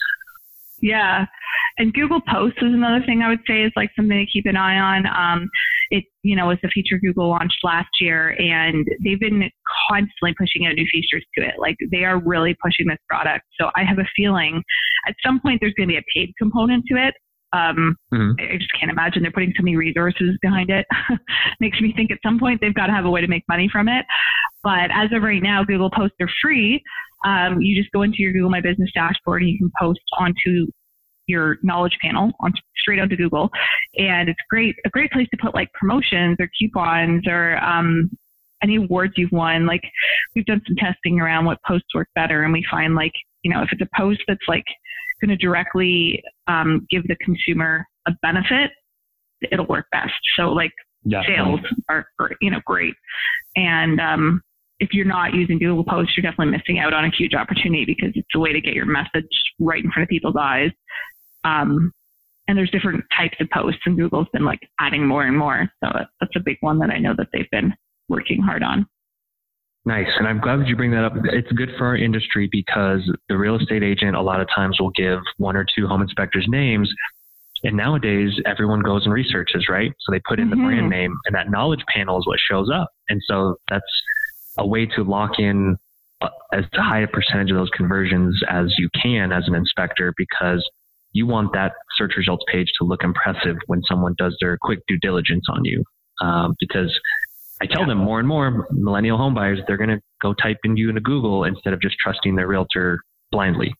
Speaker 2: Yeah. And Google Posts is another thing I would say is like something to keep an eye on. Um, it, you know, was a feature Google launched last year, and they've been constantly pushing out new features to it. Like they are really pushing this product. So I have a feeling at some point there's going to be a paid component to it. Um, mm-hmm. I just can't imagine they're putting so many resources behind it. Makes me think at some point they've got to have a way to make money from it. But as of right now, Google Posts are free. Um, you just go into your Google My Business dashboard and you can post onto your knowledge panel on straight onto Google. And it's great, a great place to put like promotions or coupons or um, any awards you've won. Like we've done some testing around what posts work better. And we find like, you know, if it's a post that's like going to directly um, give the consumer a benefit, it'll work best. So like yeah, sales are, you know, great. And um, if you're not using Google Posts, you're definitely missing out on a huge opportunity because it's a way to get your message right in front of people's eyes. Um, and there's different types of posts, and Google's been like adding more and more. So that's a big one that I know that they've been working hard on.
Speaker 3: Nice. And I'm glad that you bring that up. It's good for our industry because the real estate agent a lot of times will give one or two home inspectors' names. And nowadays everyone goes and researches, right? So they put in mm-hmm. the brand name, and that knowledge panel is what shows up. And so that's a way to lock in as high a percentage of those conversions as you can as an inspector, because you want that search results page to look impressive when someone does their quick due diligence on you. Um, because I tell them more and more millennial home buyers, they're going to go type in you into Google instead of just trusting their realtor blindly.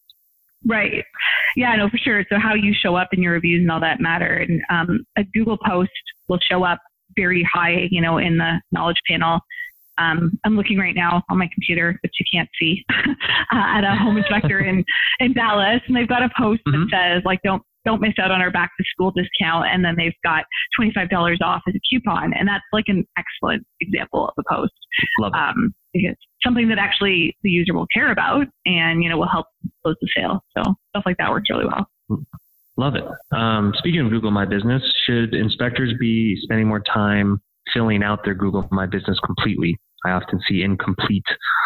Speaker 2: Right. Yeah, no, for sure. So how you show up in your reviews and all that matter. And um, a Google post will show up very high, you know, in the knowledge panel. Um, I'm looking right now on my computer, but you can't see, uh, at a home inspector in, in Dallas. And they've got a post mm-hmm. that says like, don't, don't miss out on our back to school discount. And then they've got twenty-five dollars off as a coupon. And that's like an excellent example of a post.
Speaker 3: Love it.
Speaker 2: Um, because something that actually the user will care about and, you know, will help close the sale. So stuff like that works really well.
Speaker 3: Love it. Um, speaking of Google My Business, should inspectors be spending more time filling out their Google My Business completely? I often see incomplete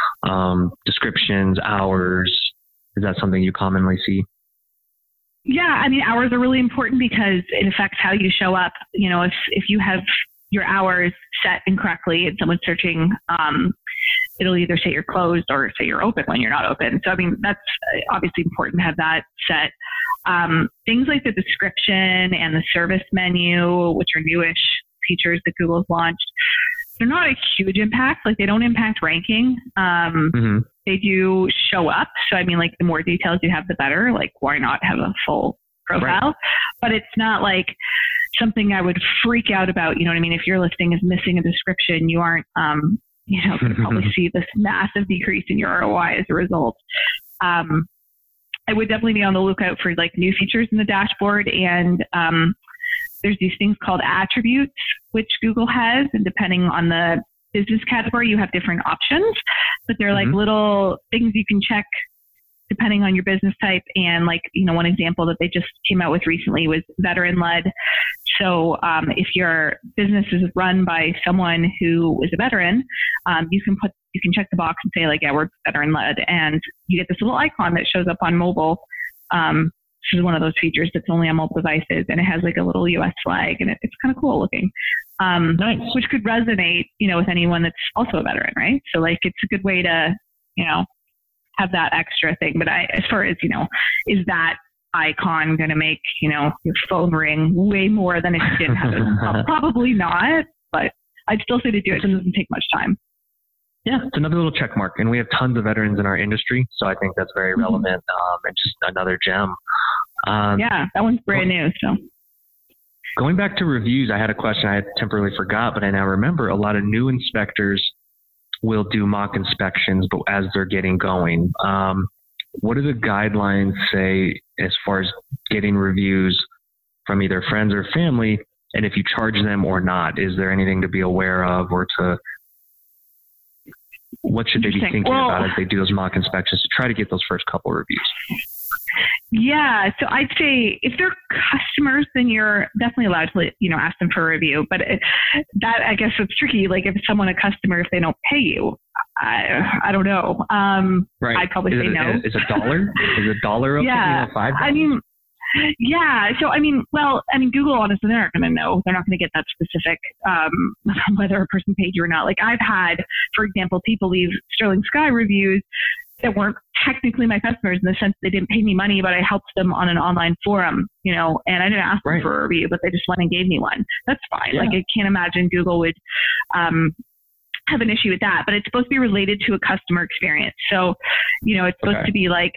Speaker 3: um, descriptions, hours. Is that something you commonly see?
Speaker 2: Yeah, I mean, hours are really important because it affects how you show up. You know, if if you have your hours set incorrectly and someone's searching, um, it'll either say you're closed or say you're open when you're not open. So, I mean, that's obviously important to have that set. Um, things like the description and the service menu, which are newish features that Google's launched, they're not a huge impact. Like they don't impact ranking. Um, mm-hmm. They do show up. So, I mean, like the more details you have, the better. Like why not have a full profile? Right. But it's not like something I would freak out about. You know what I mean? If your listing is missing a description, you aren't, um, you know, going to probably see this massive decrease in your R O I as a result. Um, I would definitely be on the lookout for like new features in the dashboard. And, um, there's these things called attributes, which Google has, and depending on the business category, you have different options, but they're like mm-hmm. little things you can check depending on your business type. And like, you know, one example that they just came out with recently was veteran led. So um, if your business is run by someone who is a veteran, um, you can put, you can check the box and say like, yeah, we're veteran led. And you get this little icon that shows up on mobile. Um, This is one of those features that's only on mobile devices, and it has like a little U S flag, and it, it's kind of cool looking, um, nice. Which could resonate, you know, with anyone that's also a veteran, right? So like, it's a good way to, you know, have that extra thing. But I, as far as, you know, is that icon going to make, you know, your phone ring way more than if you didn't have it? Probably not, but I'd still say to do it. It doesn't take much time.
Speaker 3: Yeah, it's another little check mark. And we have tons of veterans in our industry, so I think that's very relevant, um, and just another gem. Um,
Speaker 2: yeah, that one's brand new. So
Speaker 3: Going back to reviews, I had a question I had temporarily forgot, but I now remember a lot of new inspectors will do mock inspections, but as they're getting going, um, what do the guidelines say as far as getting reviews from either friends or family? And if you charge them or not, is there anything to be aware of, or to what should they be thinking
Speaker 2: well,
Speaker 3: about as they do those mock inspections to try to get those first couple reviews?
Speaker 2: Yeah, so I'd say if they're customers, then you're definitely allowed to, you know, ask them for a review. But it, that, I guess, it's tricky. Like if someone a customer, if they don't pay you, I, I don't know. Um,
Speaker 3: right.
Speaker 2: I'd probably
Speaker 3: is
Speaker 2: say
Speaker 3: it,
Speaker 2: no.
Speaker 3: Is a dollar? Is a dollar okay?
Speaker 2: Yeah,
Speaker 3: You know, five dollars?
Speaker 2: I mean. Yeah. So, I mean, well, I mean, Google, honestly, they're not going to know. They're not going to get that specific, um, whether a person paid you or not. Like I've had, for example, people leave Sterling Sky reviews that weren't technically my customers in the sense they didn't pay me money, but I helped them on an online forum, you know, and I didn't ask right. them for a review, but they just went and gave me one. That's fine. Yeah. Like I can't imagine Google would, um, have an issue with that, but it's supposed to be related to a customer experience. So, you know, it's supposed okay. to be like,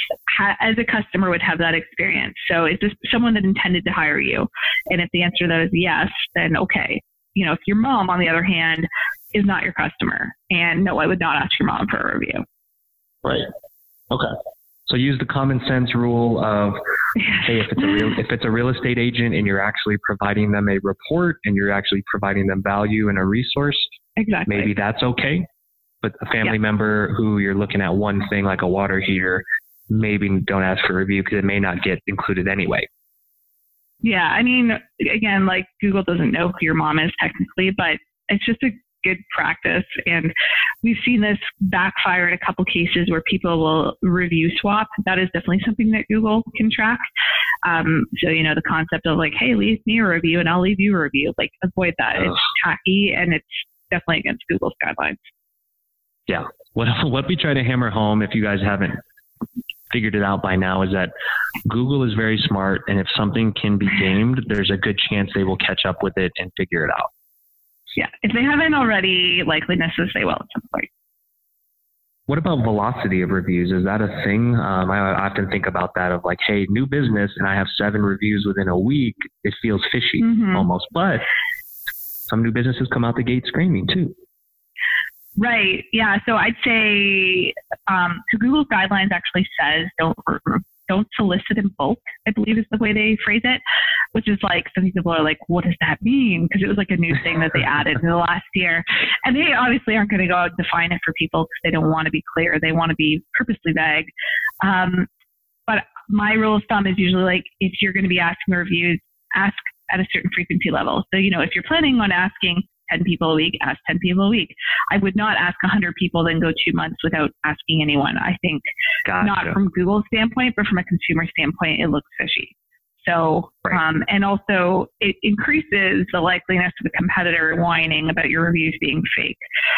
Speaker 2: as a customer would have that experience. So is this someone that intended to hire you? And if the answer to that is yes, then okay. You know, if your mom, on the other hand, is not your customer, and no, I would not ask your mom for a review.
Speaker 3: Right. Okay. So use the common sense rule of, hey, if it's a real, if it's a real estate agent and you're actually providing them a report and you're actually providing them value and a resource,
Speaker 2: exactly.
Speaker 3: maybe that's okay. But a family yep. member who you're looking at one thing like a water heater, maybe don't ask for a review because it may not get included anyway.
Speaker 2: Yeah. I mean, again, like Google doesn't know who your mom is technically, but it's just a good practice. And we've seen this backfire in a couple cases where people will review swap. That is definitely something that Google can track. Um, so, you know, the concept of like, hey, leave me a review and I'll leave you a review, like avoid that. Ugh. It's tacky and it's definitely against Google's guidelines.
Speaker 3: Yeah. What, what we try to hammer home, if you guys haven't figured it out by now, is that Google is very smart, and if something can be gamed, there's a good chance they will catch up with it and figure it out.
Speaker 2: Yeah, if they haven't already, likeliness is they will at some point.
Speaker 3: What about velocity of reviews? Is that a thing? Um, I often think about that of like, hey, new business, and I have seven reviews within a week. It feels fishy mm-hmm. almost, but some new businesses come out the gate screaming too.
Speaker 2: Right. Yeah. So I'd say, um, so Google's guidelines actually says don't don't solicit in bulk, I believe is the way they phrase it, which is like, some people are like, what does that mean? Because it was like a new thing that they added in the last year. And they obviously aren't going to go out and define it for people because they don't want to be clear. They want to be purposely vague. Um, but my rule of thumb is usually like, if you're going to be asking reviews, ask at a certain frequency level. So, you know, if you're planning on asking ten people a week, ask ten people a week. I would not ask one hundred people, then go two months without asking anyone. I think gotcha. Not from Google's standpoint, but from a consumer standpoint, it looks fishy. So, right. um, and also it increases the likeliness of a competitor whining about your reviews being fake.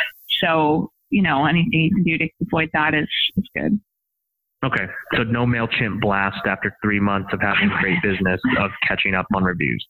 Speaker 2: So, you know, anything you can do to avoid that is, is good.
Speaker 3: Okay. So no MailChimp blast after three months of having great business of catching up on reviews.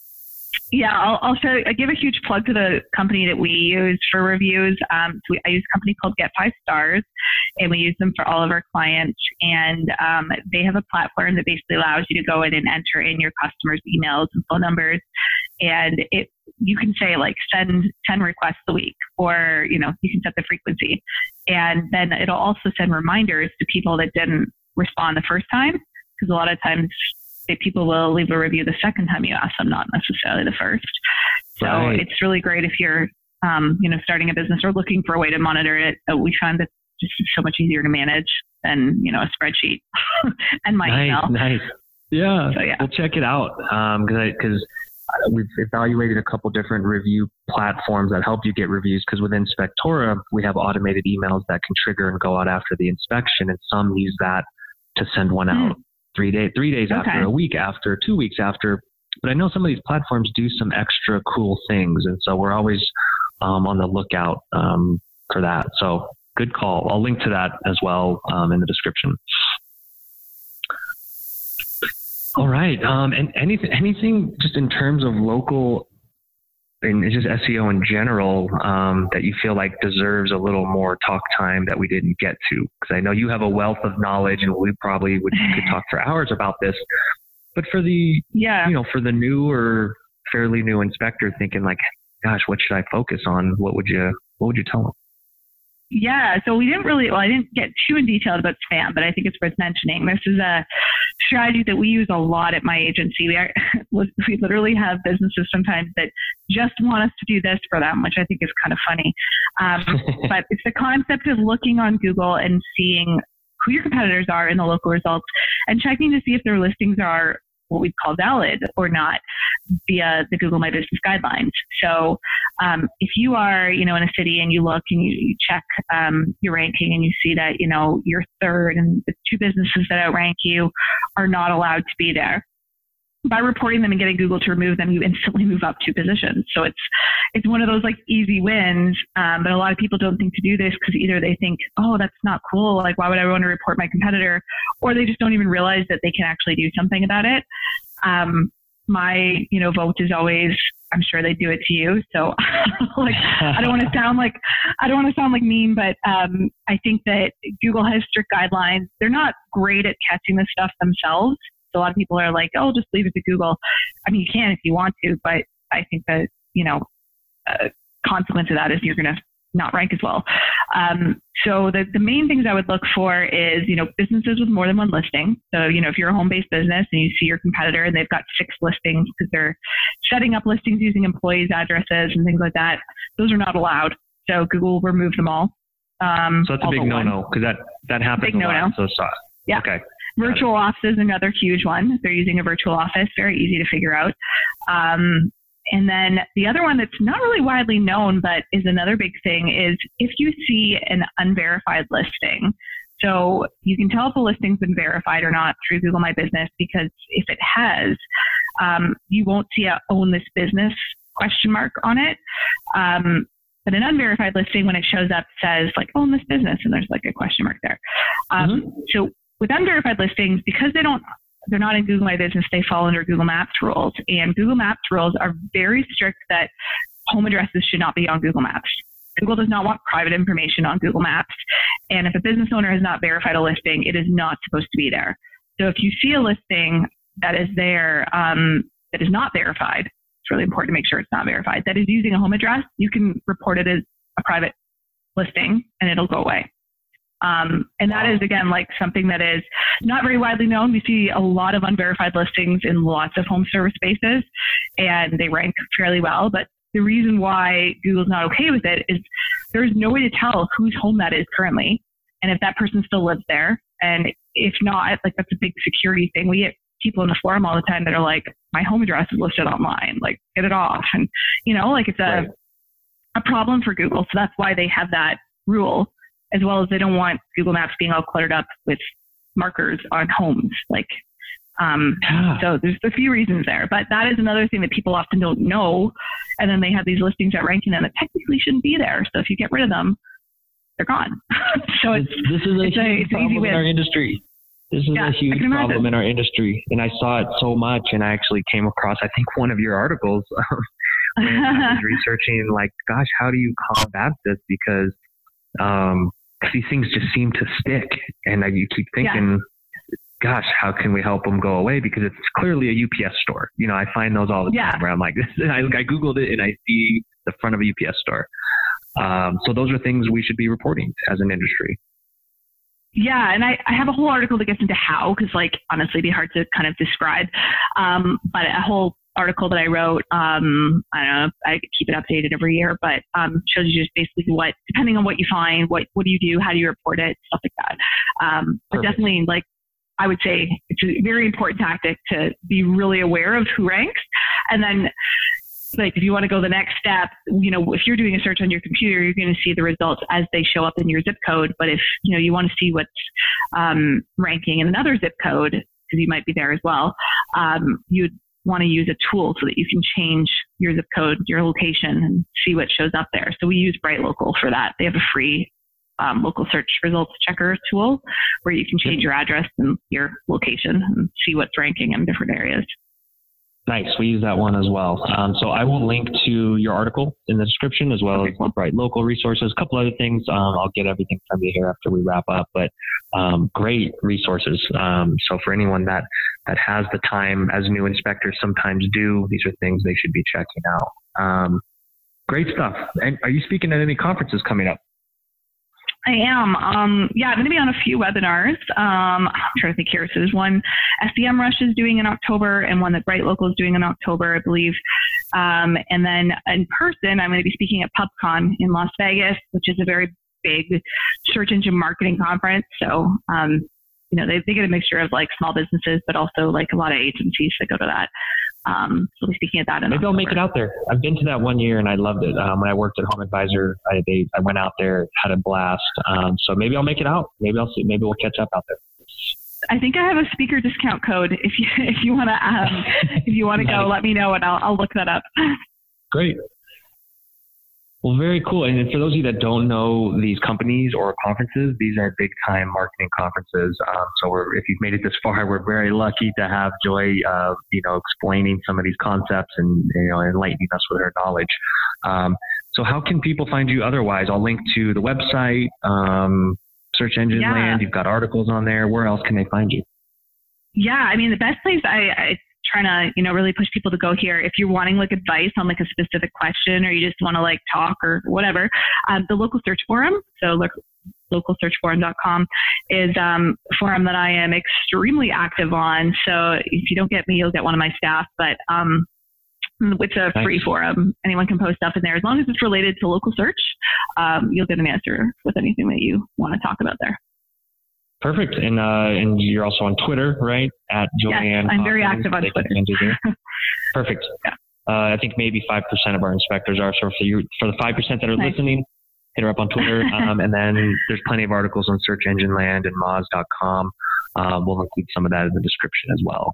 Speaker 2: Yeah, I'll, I'll show, I give a huge plug to the company that we use for reviews. Um, so we, I use a company called Get Five Stars, and we use them for all of our clients. And um, they have a platform that basically allows you to go in and enter in your customers' emails and phone numbers. And it, you can say like send ten requests a week, or, you know, you can set the frequency. And then it'll also send reminders to people that didn't respond the first time, because a lot of times people will leave a review the second time you ask them, not necessarily the first. So right. It's really great if you're, um, you know, starting a business or looking for a way to monitor it. Uh, we find that just it's so much easier to manage than, you know, a spreadsheet and my
Speaker 3: nice,
Speaker 2: email.
Speaker 3: Nice. Yeah.
Speaker 2: So, yeah.
Speaker 3: We'll check it out. Um, cause I, cause we've evaluated a couple different review platforms that help you get reviews. Cause within Spectora, we have automated emails that can trigger and go out after the inspection. And some use that to send one out. Mm. Three days, three days okay. after, a week after, two weeks after. But I know some of these platforms do some extra cool things. And so we're always um, on the lookout um, for that. So good call. I'll link to that as well um, in the description. All right. Um, and anything, anything just in terms of local and it's just S E O in general um, that you feel like deserves a little more talk time that we didn't get to? Because I know you have a wealth of knowledge, and we probably would could talk for hours about this. But for the,
Speaker 2: yeah,
Speaker 3: you know, for the new or fairly new inspector thinking like, gosh, what should I focus on? What would you, what would you tell them?
Speaker 2: Yeah, so we didn't really, well, I didn't get too in detail about spam, but I think it's worth mentioning. This is a strategy that we use a lot at my agency. We are, we literally have businesses sometimes that just want us to do this for them, which I think is kind of funny. Um, but it's the concept of looking on Google and seeing who your competitors are in the local results and checking to see if their listings are what we'd call valid or not via the Google My Business guidelines. So um, if you are, you know, in a city and you look and you, you check um, your ranking and you see that, you know, you're third and the two businesses that outrank you are not allowed to be there, by reporting them and getting Google to remove them, you instantly move up two positions. So it's it's one of those like easy wins. Um, but a lot of people don't think to do this because either they think, oh, that's not cool. Like, why would I want to report my competitor? Or they just don't even realize that they can actually do something about it. Um, my, you know, vote is always, I'm sure they do it to you. So like, I don't want to sound like, I don't want to sound like mean, but um, I think that Google has strict guidelines. They're not great at catching this stuff themselves. So a lot of people are like, oh, just leave it to Google. I mean, you can if you want to, but I think that, you know, uh, consequence of that is you're going to not rank as well. Um, so the, the main things I would look for is, you know, businesses with more than one listing. So, you know, if you're a home-based business and you see your competitor and they've got six listings because they're setting up listings using employees' addresses and things like that, those are not allowed. So Google will remove them all. Um,
Speaker 3: so it's a big no-no because that, that happens
Speaker 2: big
Speaker 3: a lot.
Speaker 2: no-no.
Speaker 3: So, so
Speaker 2: yeah.
Speaker 3: Okay.
Speaker 2: Virtual office is another huge one. If they're using a virtual office, very easy to figure out. Um, and then the other one that's not really widely known, but is another big thing is if you see an unverified listing. So you can tell if a listing's been verified or not through Google My Business, because if it has, um, you won't see a own this business question mark on it. Um, but an unverified listing, when it shows up, says like own this business, and there's like a question mark there. Um, mm-hmm. So with unverified listings, because they don't, they're not in Google My Business, they fall under Google Maps rules. And Google Maps rules are very strict that home addresses should not be on Google Maps. Google does not want private information on Google Maps. And if a business owner has not verified a listing, it is not supposed to be there. So if you see a listing that is there, um, that is not verified, it's really important to make sure it's not verified, that is using a home address, you can report it as a private listing and it'll go away. Um, and that is, again, like something that is not very widely known. We see a lot of unverified listings in lots of home service spaces, and they rank fairly well. But the reason why Google's not okay with it is there's no way to tell whose home that is currently, and if that person still lives there. And if not, like that's a big security thing. We get people in the forum all the time that are like, my home address is listed online, like get it off. And, you know, like it's a, right. a problem for Google. So that's why they have that rule, as well as they don't want Google Maps being all cluttered up with markers on homes. Like, um, yeah. So there's a few reasons there, but that is another thing that people often don't know. And then they have these listings at ranking them that technically shouldn't be there. So if you get rid of them, they're gone. So it's,
Speaker 4: this is a
Speaker 2: it's
Speaker 4: huge
Speaker 2: a, it's
Speaker 4: problem in our industry. This is
Speaker 2: yeah,
Speaker 4: a huge problem in our industry.
Speaker 3: And I saw it so much, and I actually came across, I think, one of your articles when I was researching, like, gosh, how do you combat this? Because um, these things just seem to stick, and you keep thinking, yeah. gosh, how can we help them go away? Because it's clearly a U P S store. You know, I find those all the
Speaker 2: yeah.
Speaker 3: time where I'm like, this. I, I Googled it, and I see the front of a U P S store. Um, so those are things we should be reporting as an industry.
Speaker 2: Yeah, and I, I have a whole article that gets into how, because like honestly, it'd be hard to kind of describe. Um, but a whole article that I wrote, um, I don't know, I keep it updated every year, but um, shows you just basically what, depending on what you find, what what do you do, how do you report it, stuff like that. Um, but
Speaker 3: Perfect.
Speaker 2: definitely, like I would say, it's a very important tactic to be really aware of who ranks, and then. Like if you want to go the next step, you know, if you're doing a search on your computer, you're going to see the results as they show up in your zip code. But if, you know, you want to see what's um, ranking in another zip code, because you might be there as well, um, you'd want to use a tool so that you can change your zip code, your location, and see what shows up there. So we use Bright Local for that. They have a free um, local search results checker tool where you can change your address and your location and see what's ranking in different areas.
Speaker 3: Nice. We use that one as well. Um, so I will link to your article in the description as well
Speaker 2: okay,
Speaker 3: as
Speaker 2: cool.
Speaker 3: Bright Local resources, a couple other things. Um, I'll get everything from you here after we wrap up, but um, great resources. Um, so for anyone that, that has the time, as new inspectors sometimes do, these are things they should be checking out. Um, great stuff. And are you speaking at any conferences coming up?
Speaker 2: I am. Um, yeah, I'm going to be on a few webinars. Um, I'm trying to think here. So there's one SEMrush is doing in October and one that Bright Local is doing in October, I believe. Um, and then in person, I'm going to be speaking at PubCon in Las Vegas, which is a very big search engine marketing conference. So, um, you know, they, they get a mixture of like small businesses, but also like a lot of agencies that go to that. Um, so we'll be speaking at that. In
Speaker 3: Maybe
Speaker 2: October.
Speaker 3: I'll make it out there. I've been to that one year and I loved it. Um, when I worked at Home Advisor, I, they, I went out there, had a blast. Um, so maybe I'll make it out. Maybe I'll see. Maybe we'll catch up out there.
Speaker 2: I think I have a speaker discount code. If you if you want to um, if you want to go, let me know and I'll I'll look that up.
Speaker 3: Great. Well, very cool. And for those of you that don't know these companies or conferences, these are big time marketing conferences. Um, so we're, if you've made it this far, we're very lucky to have Joy, uh, you know, explaining some of these concepts and, you know, enlightening us with her knowledge. Um, so how can people find you otherwise? I'll link to the website, um, Search Engine
Speaker 2: yeah.
Speaker 3: Land. You've got articles on there. Where else can they find you?
Speaker 2: Yeah, I mean, the best place I, I trying to, you know, really push people to go here. If you're wanting like advice on like a specific question or you just want to like talk or whatever, um, the local search forum, so look, local search forum dot com is um, a forum that I am extremely active on. So if you don't get me, you'll get one of my staff, but um, it's a free
Speaker 3: Thanks.
Speaker 2: forum. Anyone can post stuff in there. As long as it's related to local search, um, you'll get an answer with anything that you want to talk about there.
Speaker 3: Perfect. And uh, and you're also on Twitter, right? At Joanne.
Speaker 2: Yes, I'm very
Speaker 3: Hawkins.
Speaker 2: active on
Speaker 3: They can
Speaker 2: Twitter.
Speaker 3: find you there. Perfect.
Speaker 2: Yeah.
Speaker 3: Uh, I think maybe five percent of our inspectors are. So for you, for the five percent that are
Speaker 2: Nice.
Speaker 3: listening, hit her up on Twitter. um, and then there's plenty of articles on Search Engine Land and Moz dot com. Um, we'll include some of that in the description as well.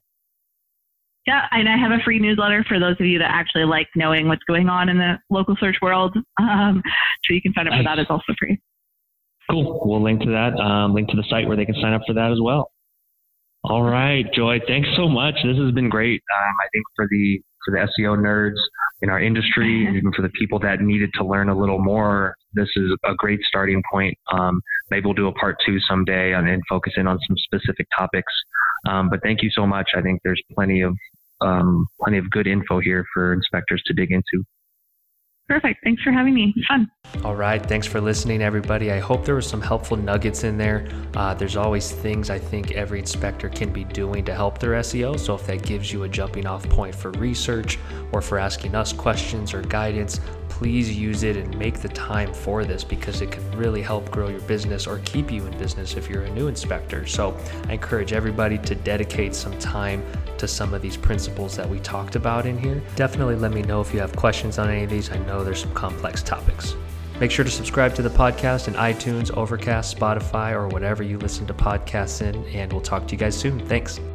Speaker 2: Yeah, and I have a free newsletter for those of you that actually like knowing what's going on in the local search world. Um, so you can sign up
Speaker 3: Nice.
Speaker 2: for that. It's also free.
Speaker 3: Cool. We'll link to that. Um, link to the site where they can sign up for that as well. All right, Joy. Thanks so much. This has been great. Um, I think for the for the S E O nerds in our industry, and even for the people that needed to learn a little more, this is a great starting point. Um, maybe we'll do a part two someday on, and focus in on some specific topics. Um, but thank you so much. I think there's plenty of um, plenty of good info here for inspectors to dig into.
Speaker 2: Perfect. Thanks for having me. It's fun.
Speaker 1: All right. Thanks for listening, everybody. I hope there were some helpful nuggets in there. Uh, there's always things I think every inspector can be doing to help their S E O. So if that gives you a jumping off point for research or for asking us questions or guidance, please use it and make the time for this because it can really help grow your business or keep you in business if you're a new inspector. So I encourage everybody to dedicate some time to some of these principles that we talked about in here. Definitely let me know if you have questions on any of these. I know there's some complex topics. Make sure to subscribe to the podcast in iTunes, Overcast, Spotify, or whatever you listen to podcasts in, and we'll talk to you guys soon. Thanks.